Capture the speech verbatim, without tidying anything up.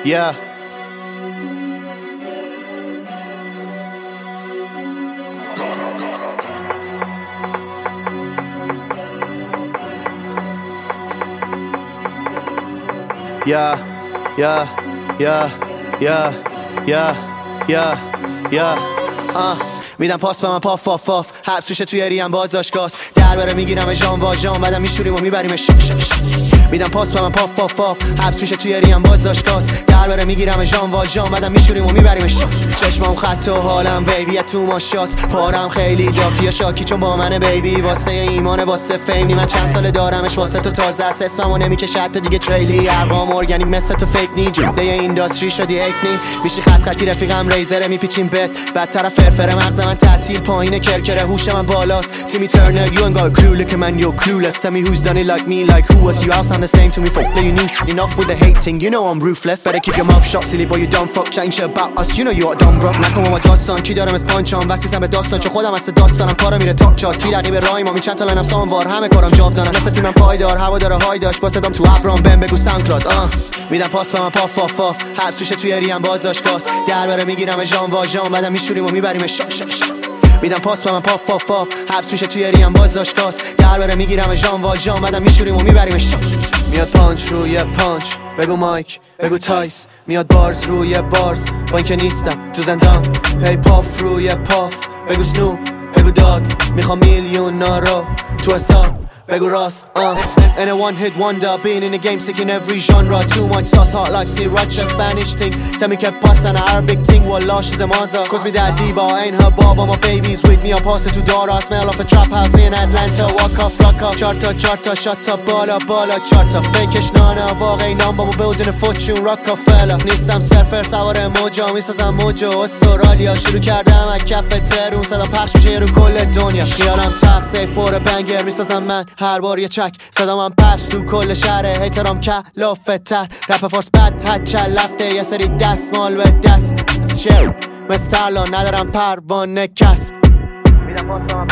yeah. Yeah, yeah, yeah, yeah, yeah, yeah, yeah, uh. میدم پاس به من پاف پاف پاف حبس میشه توی ریم بازداشتگاه در بره میگیرم جان وا جان بعدم میشوریم و میبریم شک شک شک میدم پاس به من پاف پاف پاف حبس میشه توی ریم بازداشتگاه در بره میگیرم جان وا جان بعدم میشوریم و میبریم شک چشمام خط و حالم بیبی تو ماشات پارم خیلی دافیه شاکی چون با من بیبی واسه ایمان واسه فیمی من چند سال دارمش واسه تو تازه است اسممو نمیکشه حتی دیگه تریلی ارقام ارگانیک مثل تو فیک نی جوده اینداستری شدی حیف نی میشی خط خطی رفیقم ریزره میپیچیم بت بعد طرف فرفره مغز من تعطیل پایین کرکره هوش من بالاست تیمی ترنر you ain't got a clue look at man you're clueless tell me who's done it like me like who was you all sound the same to me fuck you knew enough with the hating you know I'm ruthless better keep your mouth shut silly boy you dumb fuck chatting shit about us you know you're a dumb gruff نکن با داستان کی دارم اسپانچام واسیسم به داستان چون خودم از داستانم کارا میره تاپ چارت بی رقیب رایما می چند تا لاینم سام وار همه کارم جاودانم مثل تیمم پایدار هوا داره های داش با صدام تو ابرام بهم بگو سانکلاد آ میدم پاس به من پاف پاف پاف حبس میشه توی ریم بازداشتگاه در بره میگیرم جان وا جان بعدم میشوریم و میبریم شک شک شک میدم پاس به من پاف پاف پاف حبس میشه توی ریم بازداشتگاه در بره میگیرم جان وا جان بعدم میشوریم و میبریم شک میاد پانچ روی پانچ بگو مایک بگو تایس میاد بارز روی بارز با اینکه نیستم تو زندان هی پاف روی پاف بگو سنوپ بگو داگ میخوام میلیون نارو تو حساب بگو راست uh. And a one hit wonder being in the game sick in every genre too much sauce hot like sriracha Spanish thing tell me kept pass and Arabic thing wallah she's a maza cause me that diva ain't her baba my baby's with me I'm passing to Dara I smell off a trap house in Atlanta walk off rock off charta charta shut up بالا بالا charta fakeش نانا واقعی نام بابا building a fortune Rockefeller نیستم سرفر سوار موجا میسازم موجو استرالیا شروع کردم از کف ترون صدا پخش میشه رو کل دنیا خیالم تخت سیف پر بنگر میسازم من هر بار یه چک صدا من پش تو کل شهره هیترام کلافه تر رپ فارس بد حد چل لفته یه سری دست مال به دست شو مسترلا ندارم پروانه کسب میدم پاس